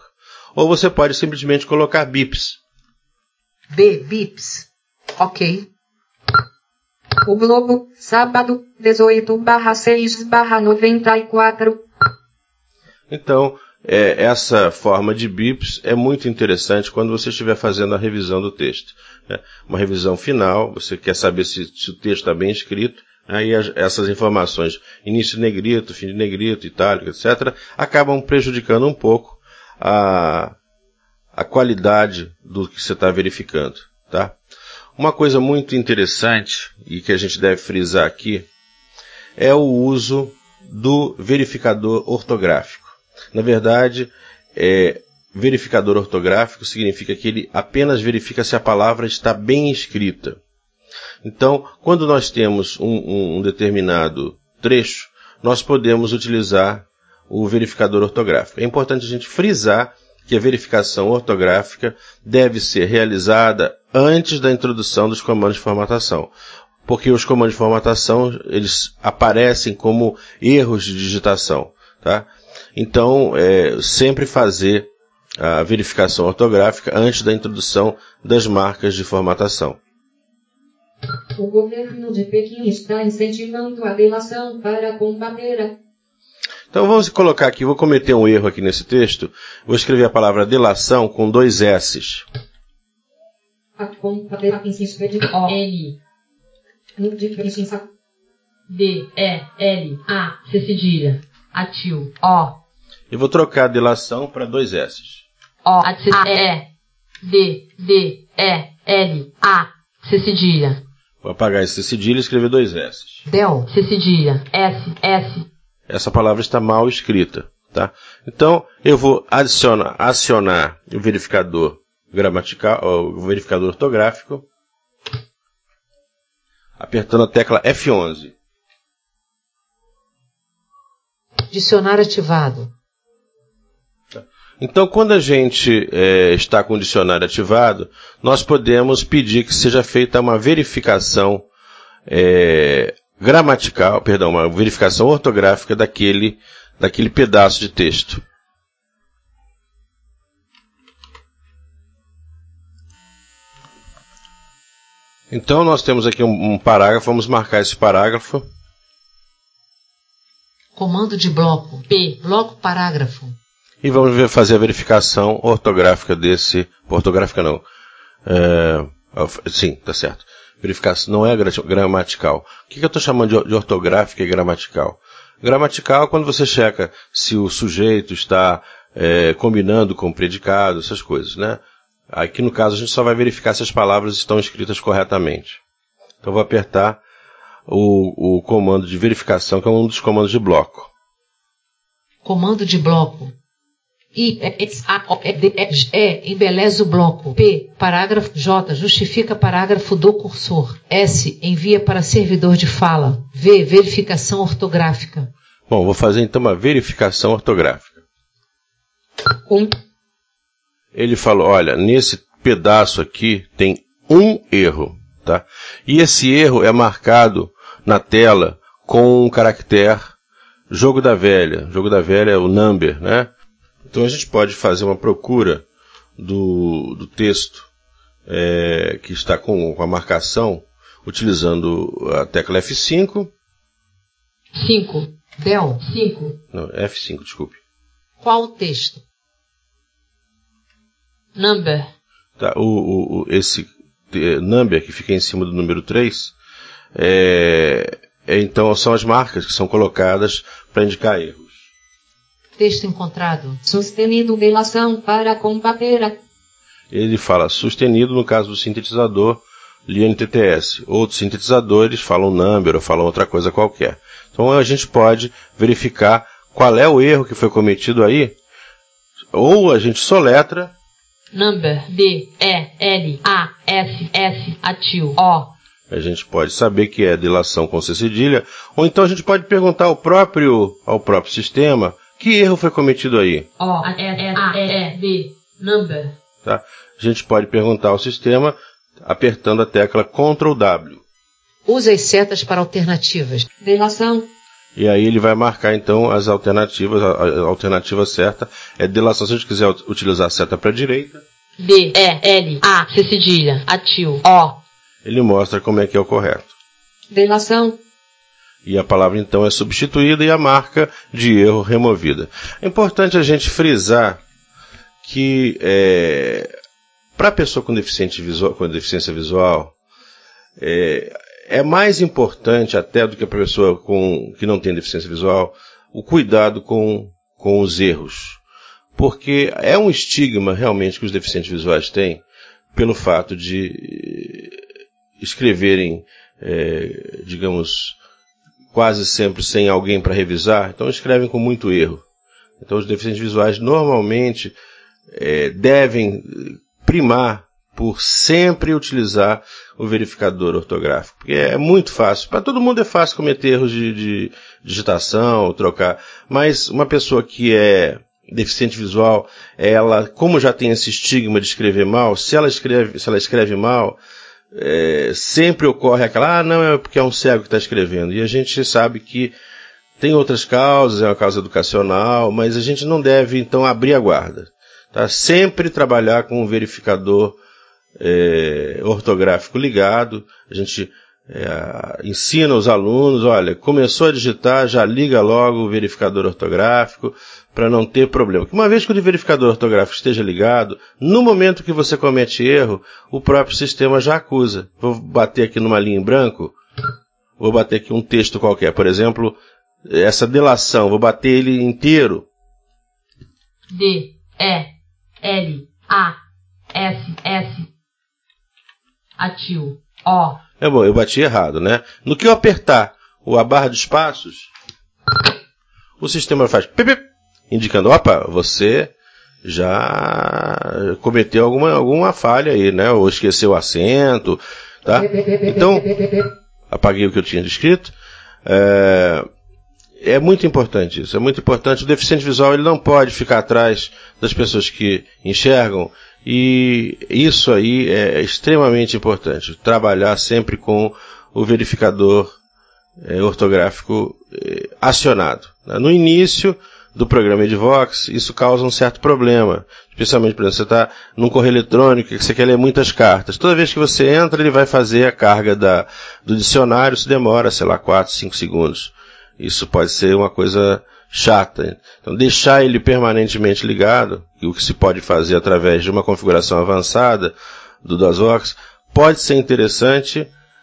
ou você pode simplesmente colocar bips. B, bips. Ok. O Globo, sábado, dezoito barra seis barra noventa e quatro. Então, é, essa forma de bips é muito interessante quando você estiver fazendo a revisão do texto. Né? Uma revisão final, você quer saber se, se o texto está bem escrito, aí as, essas informações, início de negrito, fim de negrito, itálico, etcétera, acabam prejudicando um pouco a, a qualidade do que você está verificando. Tá? Uma coisa muito interessante, e que a gente deve frisar aqui, é o uso do verificador ortográfico. Na verdade, é, verificador ortográfico significa que ele apenas verifica se a palavra está bem escrita. Então, quando nós temos um, um, um determinado trecho, nós podemos utilizar o verificador ortográfico. É importante a gente frisar que a verificação ortográfica deve ser realizada antes da introdução dos comandos de formatação. Porque os comandos de formatação, eles aparecem como erros de digitação. Tá? Então, é, sempre fazer a verificação ortográfica antes da introdução das marcas de formatação. O governo de Pequim está incentivando a delação para combater a... Então vamos colocar aqui, vou cometer um erro aqui nesse texto, vou escrever a palavra delação com dois S's. A combater a O, N, D, E, L, A, C cedilha, atil, O, Eu vou trocar a delação para dois S's. O, A, E, D, D, E, L, A, C cedilha. Vou apagar esse cedilha e escrever dois S's. Del. C cedilha, S, S. Essa palavra está mal escrita. Tá? Então, eu vou adicionar, acionar o verificador gramatical, o verificador ortográfico, apertando a tecla F onze. Dicionário ativado. Então, quando a gente é, está com o dicionário ativado, nós podemos pedir que seja feita uma verificação é, gramatical, perdão, uma verificação ortográfica daquele, daquele pedaço de texto. Então, nós temos aqui um, um parágrafo, vamos marcar esse parágrafo. Comando de bloco. P. Bloco parágrafo. E vamos ver, fazer a verificação ortográfica desse... Ortográfica não. É, sim, tá certo. Verificação não é gramatical. O que, que eu estou chamando de, de ortográfica e gramatical? Gramatical é quando você checa se o sujeito está é, combinando com o predicado, essas coisas, né? Aqui no caso a gente só vai verificar se as palavras estão escritas corretamente. Então vou apertar o, o comando de verificação, que é um dos comandos de bloco. Comando de bloco. I, X, A, O, E, D, E, E, embeleza o bloco. P, parágrafo. J, justifica parágrafo do cursor. S, envia para servidor de fala. V, verificação ortográfica. Bom, vou fazer então uma verificação ortográfica. Um. Ele falou, olha, nesse pedaço aqui tem um erro, tá? E esse erro é marcado na tela com um caractere jogo da velha. Jogo da velha é o number, né? Então a gente pode fazer uma procura do, do texto é, que está com, com a marcação utilizando a tecla F cinco. cinco. Del. cinco. Não, F cinco, desculpe. Qual o texto? Number. Tá, o, o, esse eh, number que fica em cima do número três, é, é, então são as marcas que são colocadas para indicar erros. Texto encontrado. Sustenido delação para combater a... Ele fala sustenido no caso do sintetizador Liane T T S. Outros sintetizadores falam number ou falam outra coisa qualquer. Então a gente pode verificar qual é o erro que foi cometido aí, ou a gente soletra Number, D, E, L, A, S, S, atil, O. A gente pode saber que é delação com C cedilha, ou então a gente pode perguntar ao próprio, ao próprio sistema que erro foi cometido aí. O, A, S, A, E, D, number. Tá? A gente pode perguntar ao sistema apertando a tecla control W. Use as setas para alternativas. Delação. E aí ele vai marcar então as alternativas. A, a alternativa certa é delação. Se a gente quiser utilizar a seta para a direita, D, E, L, A, C cedilha, atil, O. Ele mostra como é que é o correto. Delação. E a palavra então é substituída e a marca de erro removida. É importante a gente frisar que é, para a pessoa com, deficiente visual, com deficiência visual, é, é mais importante até do que para a pessoa com, que não tem deficiência visual, o cuidado com, com os erros. Porque é um estigma realmente que os deficientes visuais têm pelo fato de escreverem, é, digamos, quase sempre sem alguém para revisar, então escrevem com muito erro. Então os deficientes visuais normalmente é, devem primar por sempre utilizar o verificador ortográfico, porque é muito fácil. Para todo mundo é fácil cometer erros de, de digitação, trocar, mas uma pessoa que é deficiente visual, ela, como já tem esse estigma de escrever mal, se ela escreve, se ela escreve mal, é, sempre ocorre aquela, ah, não, é porque é um cego que está escrevendo. E a gente sabe que tem outras causas, é uma causa educacional, mas a gente não deve, então, abrir a guarda. Tá? Sempre trabalhar com um verificador é, ortográfico ligado. A gente é, ensina os alunos, olha, começou a digitar, já liga logo o verificador ortográfico, para não ter problema. Porque uma vez que o verificador ortográfico esteja ligado, no momento que você comete erro, o próprio sistema já acusa. Vou bater aqui numa linha em branco, vou bater aqui um texto qualquer, por exemplo, essa delação, vou bater ele inteiro. D, E, L, A, S, S, atil, O. É bom, eu bati errado, né? No que eu apertar a barra de espaços, o sistema faz pip, pip, indicando, opa, você já cometeu alguma, alguma falha aí, né? Ou esqueceu o acento, tá? Então, apaguei o que eu tinha escrito. É, é muito importante isso, é muito importante. O deficiente visual, ele não pode ficar atrás das pessoas que enxergam, e isso aí é extremamente importante. Trabalhar sempre com o verificador é, ortográfico é, acionado. No início do programa Edvox, isso causa um certo problema. Especialmente, por exemplo, você está num correio eletrônico que você quer ler muitas cartas. Toda vez que você entra, ele vai fazer a carga da, do dicionário, isso demora, sei lá, quatro, cinco segundos. Isso pode ser uma coisa chata. Então, deixar ele permanentemente ligado, o que se pode fazer através de uma configuração avançada do DOSVox, pode ser interessante,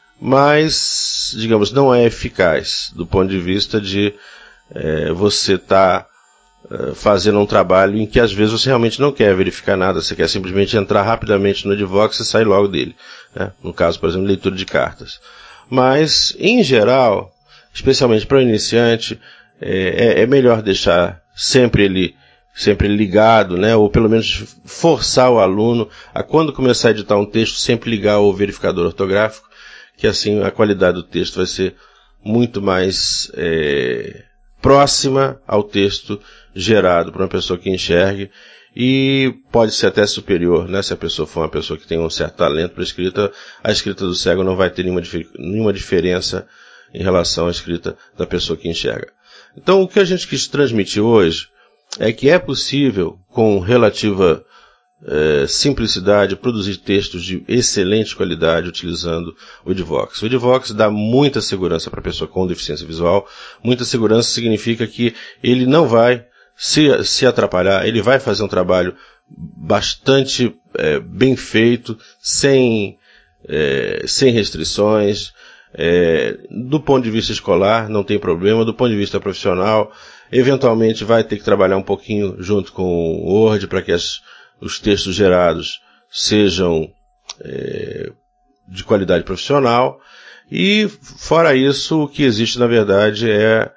mas, digamos, não é eficaz do ponto de vista de é, você estar tá, fazendo um trabalho em que às vezes você realmente não quer verificar nada, você quer simplesmente entrar rapidamente no Edvox e sair logo dele, né? No caso, por exemplo, leitura de cartas. Mas, em geral, especialmente para o iniciante, é, é melhor deixar sempre ele, sempre ligado, né? Ou pelo menos forçar o aluno a, quando começar a editar um texto, sempre ligar o verificador ortográfico, que assim a qualidade do texto vai ser muito mais é, próxima ao texto gerado por uma pessoa que enxergue, e pode ser até superior, né? Se a pessoa for uma pessoa que tem um certo talento para a escrita, a escrita do cego não vai ter nenhuma, nenhuma diferença em relação à escrita da pessoa que enxerga. Então, o que a gente quis transmitir hoje é que é possível, com relativa é, simplicidade, produzir textos de excelente qualidade utilizando o Edvox. O Edvox dá muita segurança para a pessoa com deficiência visual. Muita segurança significa que ele não vai se, se atrapalhar, ele vai fazer um trabalho bastante é, bem feito, sem, é, sem restrições. É, do ponto de vista escolar, não tem problema. Do ponto de vista profissional, eventualmente vai ter que trabalhar um pouquinho junto com o Word para que as, os textos gerados sejam é, de qualidade profissional. E, fora isso, o que existe, na verdade, é,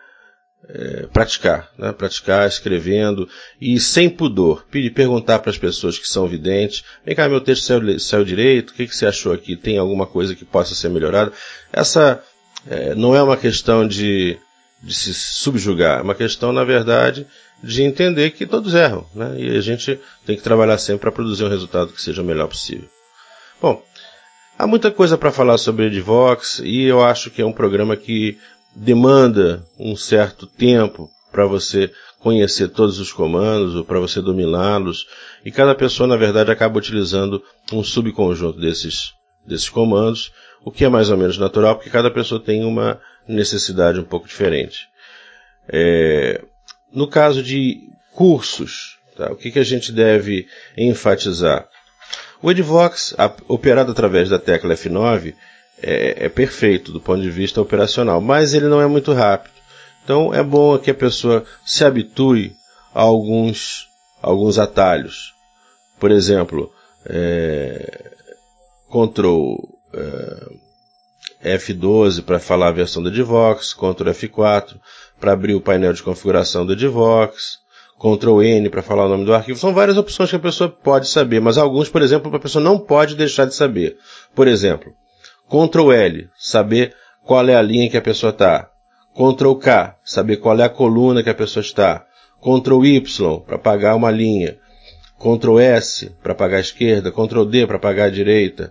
é praticar, né? Praticar escrevendo e sem pudor. Perguntar para as pessoas que são videntes: vem cá, meu texto saiu, saiu direito, o que, que você achou aqui? Tem alguma coisa que possa ser melhorada? Essa é, não é uma questão de, de se subjugar, é uma questão, na verdade, de entender que todos erram, né? E a gente tem que trabalhar sempre para produzir um resultado que seja o melhor possível. Bom, há muita coisa para falar sobre o Edvox, e eu acho que é um programa que demanda um certo tempo para você conhecer todos os comandos ou para você dominá-los, e cada pessoa, na verdade, acaba utilizando um subconjunto desses, desses comandos, o que é mais ou menos natural, porque cada pessoa tem uma necessidade um pouco diferente. É, no caso de cursos, tá, o que, que a gente deve enfatizar? O Edvox, a, operado através da tecla F nove, é, é perfeito do ponto de vista operacional, mas ele não é muito rápido. Então é bom que a pessoa se habitue a alguns, alguns atalhos. Por exemplo, é, Ctrl é, F doze para falar a versão do Edvox, Ctrl F quatro para abrir o painel de configuração do Edvox, Ctrl N para falar o nome do arquivo. São várias opções que a pessoa pode saber, mas alguns, por exemplo, a pessoa não pode deixar de saber. Por exemplo, Ctrl L, saber qual é a linha que a pessoa está. Ctrl K, saber qual é a coluna que a pessoa está. Ctrl Y, para apagar uma linha. Ctrl S, para apagar a esquerda. Ctrl D, para apagar a direita.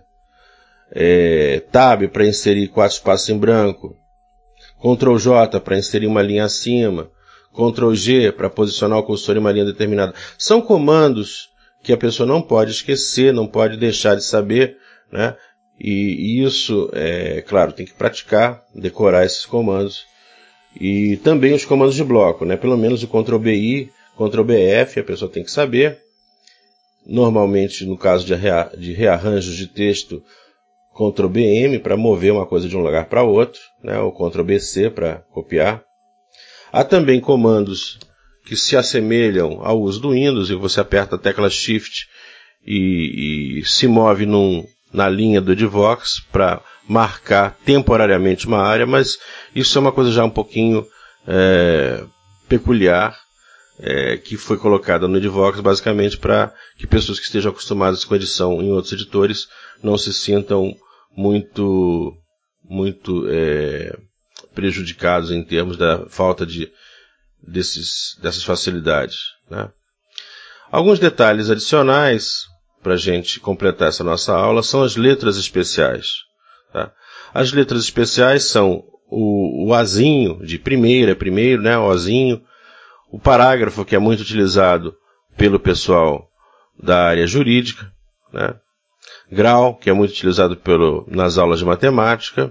É, Tab, para inserir quatro espaços em branco. Ctrl J, para inserir uma linha acima. Ctrl G, para posicionar o cursor em uma linha determinada. São comandos que a pessoa não pode esquecer, não pode deixar de saber, né? E isso, é claro, tem que praticar, decorar esses comandos. E também os comandos de bloco, né? Pelo menos o Ctrl B I, Ctrl B F, a pessoa tem que saber. Normalmente, no caso de, rea de rearranjos de texto, Ctrl B M para mover uma coisa de um lugar para outro, né? Ou Ctrl B C para copiar. Há também comandos que se assemelham ao uso do Windows, e você aperta a tecla Shift e, e se move num, na linha do Edvox para marcar temporariamente uma área, mas isso é uma coisa já um pouquinho é, peculiar, é, que foi colocada no Edvox basicamente para que pessoas que estejam acostumadas com edição em outros editores não se sintam muito, muito é, prejudicados em termos da falta de, desses, dessas facilidades, né? Alguns detalhes adicionais para a gente completar essa nossa aula são as letras especiais. Tá? As letras especiais são o, o Azinho de primeira, primeiro, né, o Azinho, o parágrafo, que é muito utilizado pelo pessoal da área jurídica, né, grau, que é muito utilizado pelo, nas aulas de matemática,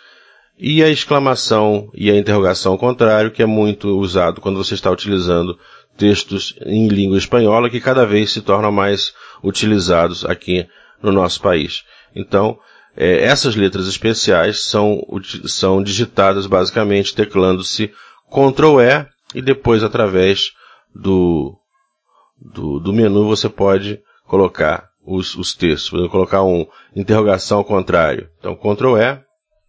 e a exclamação e a interrogação ao contrário, que é muito usado quando você está utilizando textos em língua espanhola, que cada vez se tornam mais utilizados aqui no nosso país. Então, é, essas letras especiais são, são digitadas basicamente teclando-se Ctrl E e depois, através do, do, do menu, você pode colocar os, os textos. Vou colocar um interrogação ao contrário. Então, Ctrl E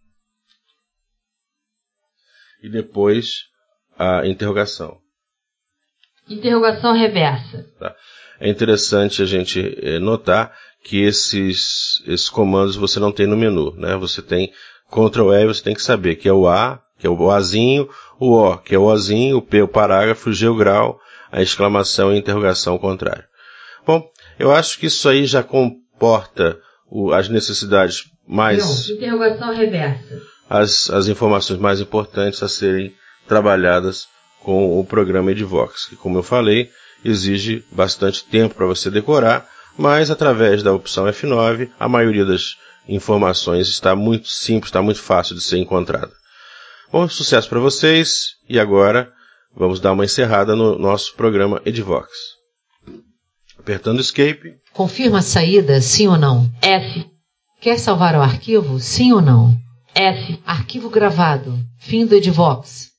e depois a interrogação. Interrogação reversa. Tá. É interessante a gente é, notar que esses, esses comandos você não tem no menu, né? Você tem Ctrl E, você tem que saber que é o A, que é o Azinho, o O, que é o Ozinho, o P, o parágrafo, o G, o grau, a exclamação e a interrogação ao contrário. Bom, eu acho que isso aí já comporta o, as necessidades mais... Não, interrogação reversa. As, as informações mais importantes a serem trabalhadas com o programa Edvox, que, como eu falei, exige bastante tempo para você decorar, mas através da opção F nove, a maioria das informações está muito simples, está muito fácil de ser encontrada. Bom, sucesso para vocês, e agora vamos dar uma encerrada no nosso programa Edvox. Apertando Escape. Confirma a saída, sim ou não? F. Quer salvar o arquivo, sim ou não? F. Arquivo gravado. Fim do Edvox.